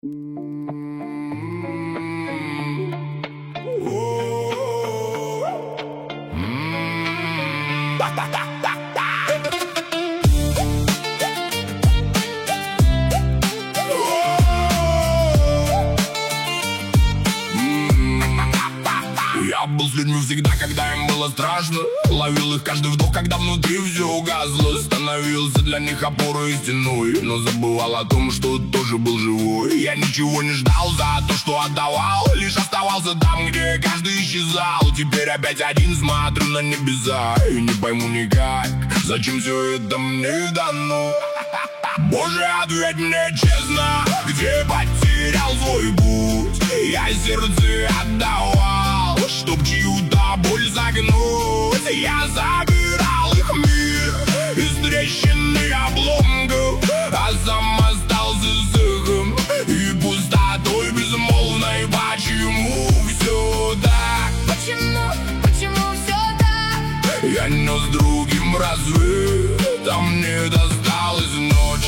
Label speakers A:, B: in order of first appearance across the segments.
A: Я был с людьми всегда, когда им было страшно. Ловил их каждый вдох, когда внутри все угасло. Становился для них опорой и стеной, но забывал о том, что тоже был живой. Я ничего не ждал за то, что отдавал, лишь оставался там, где каждый исчезал. Теперь опять один смотрю на небеса и не пойму никак, зачем все это мне дано. Боже, ответь мне честно, где потерял свой путь? Я сердце отдавал, чтоб чью-то боль загнуть. Я забирал их мир из трещин и обломков, а сам остался с эхом и пустотой безмолвной. Почему все так?
B: Почему все так?
A: Я нес другим рассвет, а мне досталась ночь.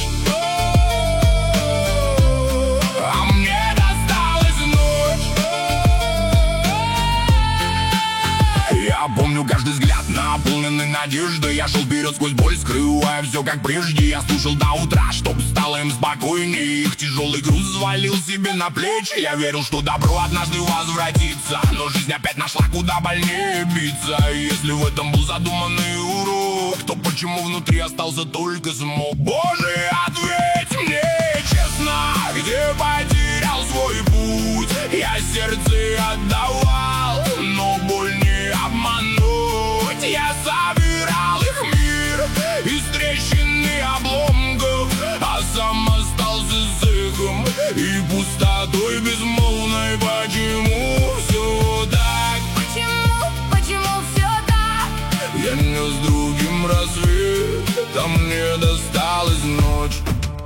A: Я помню каждый взгляд, наполненный надеждой. Я шел вперед сквозь боль, скрывая все как прежде. Я слушал до утра, чтоб стало им спокойнее. Их тяжелый груз взвалил себе на плечи. Я верил, что добро однажды возвратится, но жизнь опять нашла, куда больнее биться. И если в этом был задуманный урок, то почему внутри остался только смог? Боже, ответь мне честно, где потерял свой путь? Я сердце отдавал, но боль не обмануть. Я забирал их мир из трещин и обломков, а сам остался с эхом и пустотой безмолвной. Почему все так?
B: Почему все так?
A: Я нес другим рассвет, а мне досталась ночь.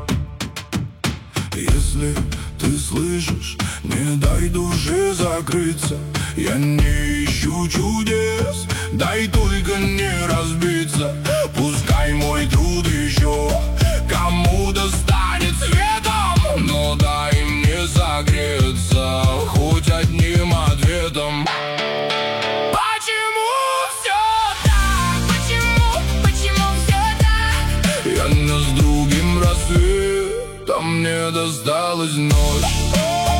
A: Если ты слышишь, не дай душе закрыться. Я не ищу чудес, дай только не разбиться. Пускай мой труд еще кому-то станет светом, но дай мне согреться хоть одним ответом.
B: Почему все так? Почему все так?
A: Я нес другим рассвет, а мне досталась ночь.